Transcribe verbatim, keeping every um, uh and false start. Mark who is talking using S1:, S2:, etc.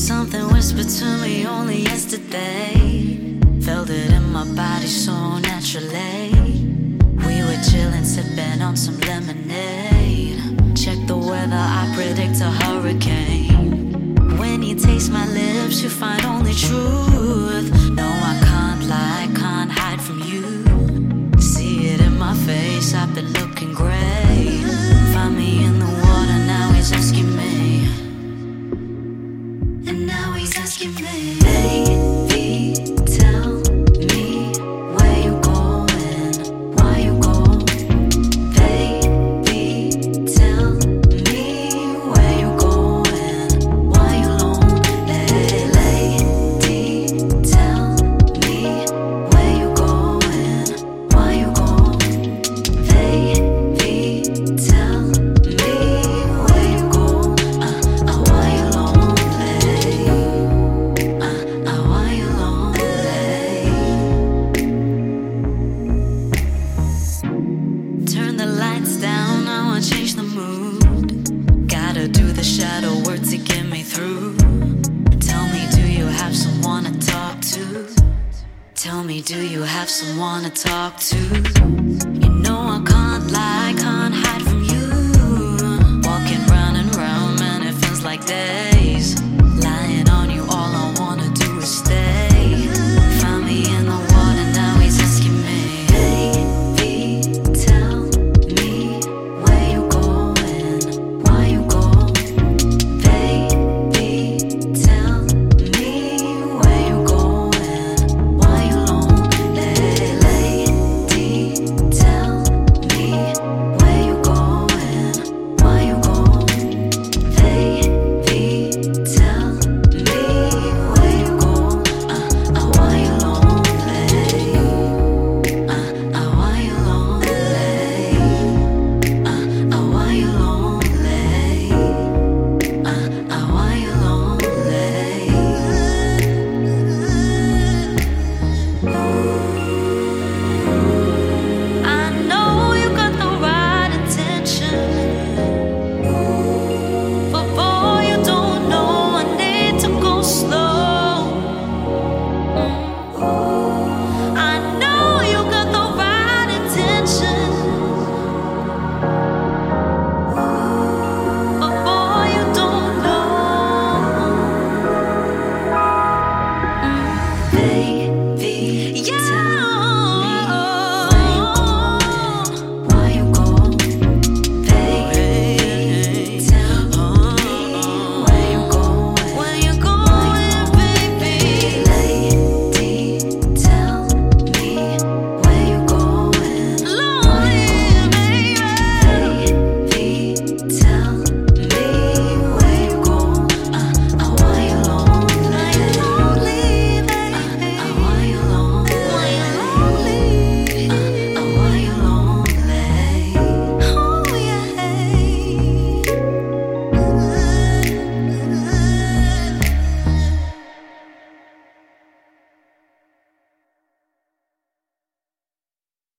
S1: Something whispered to me only yesterday. Felt it in my body so naturally. We were chilling, sipping on some lemonade. Check the weather, I predict a hurricane. When you taste my lips, you find only truth. No, I can't lie, can't hide from you. See it in my face, I've been looking great. Find me in the water, now he's asking me. And now he's asking me, baby, tell me where you going, why you go. Baby, tell me where you going, why you lonely. Lady, tell me where you going, why you go. Baby, tell me where you go, uh, uh, why you lonely, uh, uh, why you lonely. Turn the lights down, I wanna change the mood. Gotta do the shadow work to get me through. Tell me, do you have someone to talk to? Tell me, do you have someone to talk to? You know I can't lie, can't hide from you. Walking round and round, man, it feels like that.